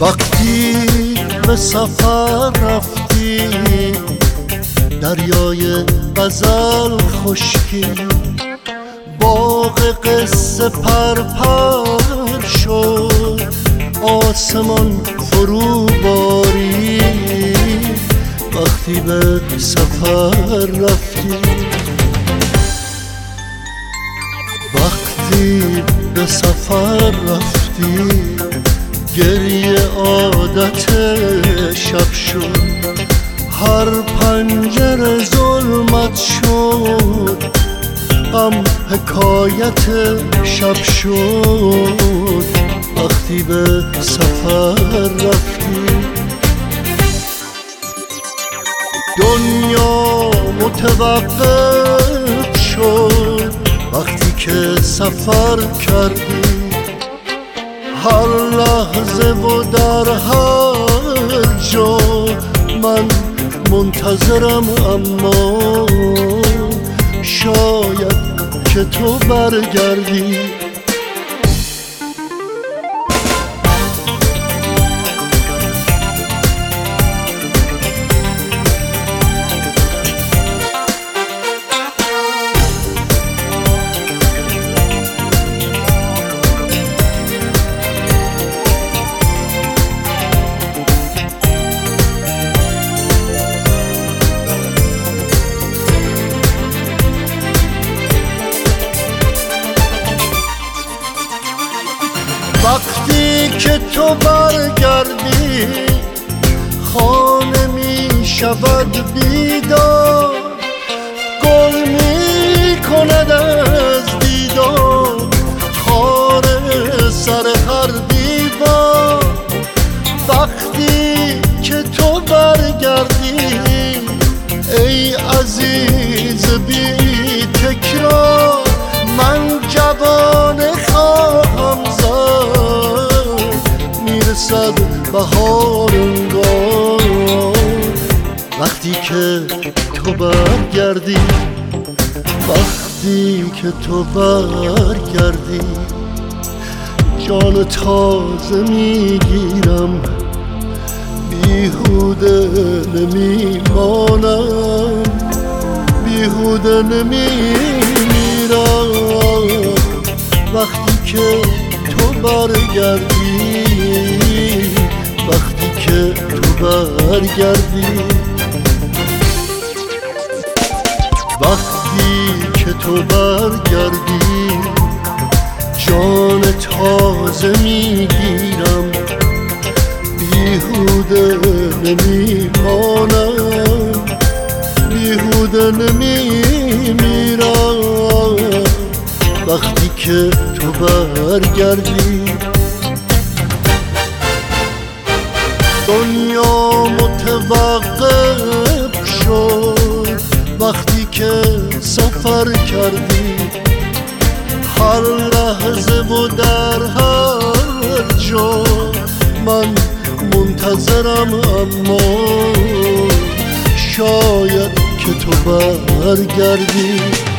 وقتی به سفر رفتی دریای غزل خشکی، باغ قصه پرپر شد، آسمان فرو بارید. وقتی به سفر رفتی، وقتی به سفر رفتی، گریه عادت شب شد، هر پنجره ظلمت شد، غم حکایت شب شد. وقتی به سفر رفتی، دنیا متوقف شد وقتی که سفر کردی، هر لحظه و در هر جا من منتظرم، اما شاید که تو برگردی. وقتی که تو برگردی، خانه می شود بیدار، گل می کند از دیدار خار سر هر دیوار. وقتی که تو برگردی ای عزیز بی تکرار، من جوانه خواهم زد، میرسد بهار انگار. وقتی که تو برگردی، وقتی که تو برگردی، جان تازه میگیرم، بیهوده نمیمانم، بیهوده نمیمیرم. وقتی که تو برگردی، وقتی که تو برگردی، وقتی که تو برگردی، جان تازه میگیرم، بیهوده نمیمانم، بیهوده نمیمیرم. وقتی که تو برگردی، دنیا متوقف شد وقتی که سفر کردی، هر لحظه و در هر جا من منتظرم، اما شاید که تو برگردی.